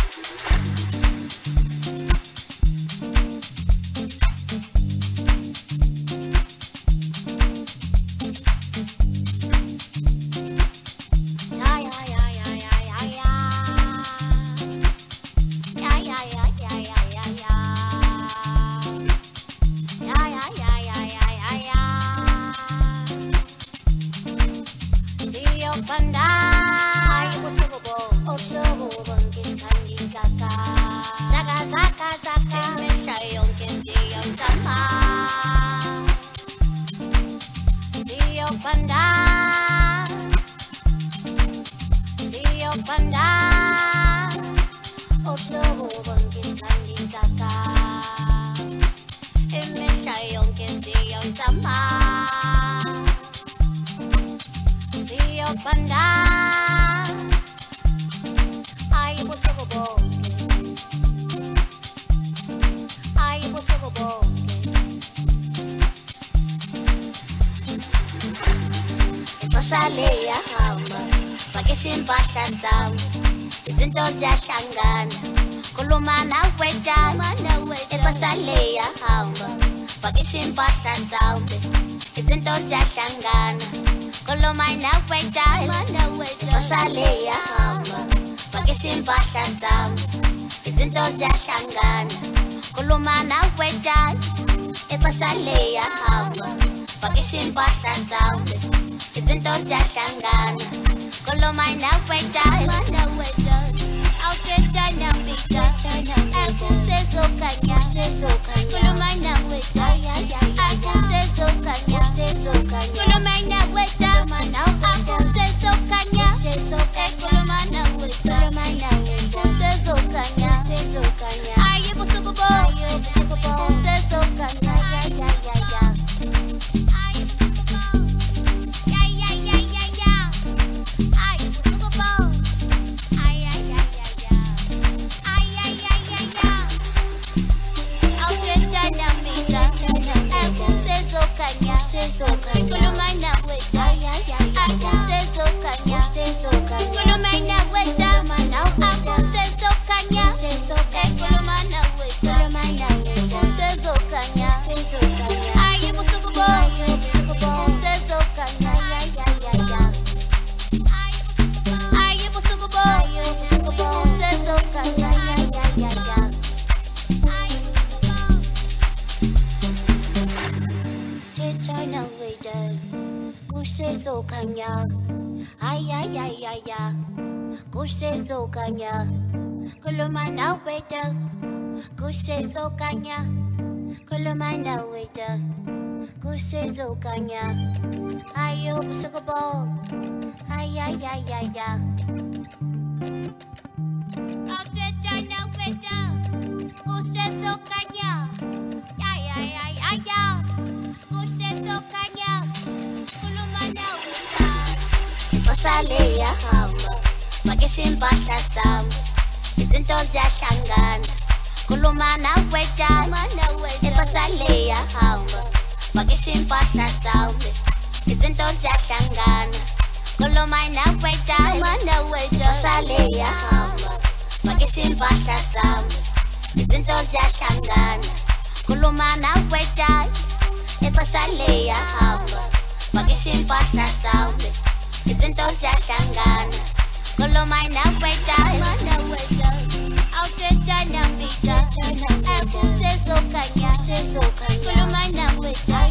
Izinto ziyahlangana khuluma nawe dala ixesha liyahamba pakisha impahla zawube izinto ziyahlangana khuluma nawe dala ixesha liyahamba pakisha impahla zawube izinto ziyahlangana khuluma nawe dala ixesha liyahamba pakisha impahla zawube izinto ziyahlangana khuluma nawe dala Ayo busukabo ay liyahamba pakisha impahla zawube izinto ziyahlangana khuluma nawe dala ixesha liyahamba pakisha impahla zawube izinto ziyahlangana khuluma nawe dala ixesha liyahamba pakisha impahla zawube izinto ziyahlangana khuluma nawe dala ixesha liyahamba pakisha impahla zawube izinto ziyahlangana khuluma nawe dala awuthetha nami dala khuluma nawe dala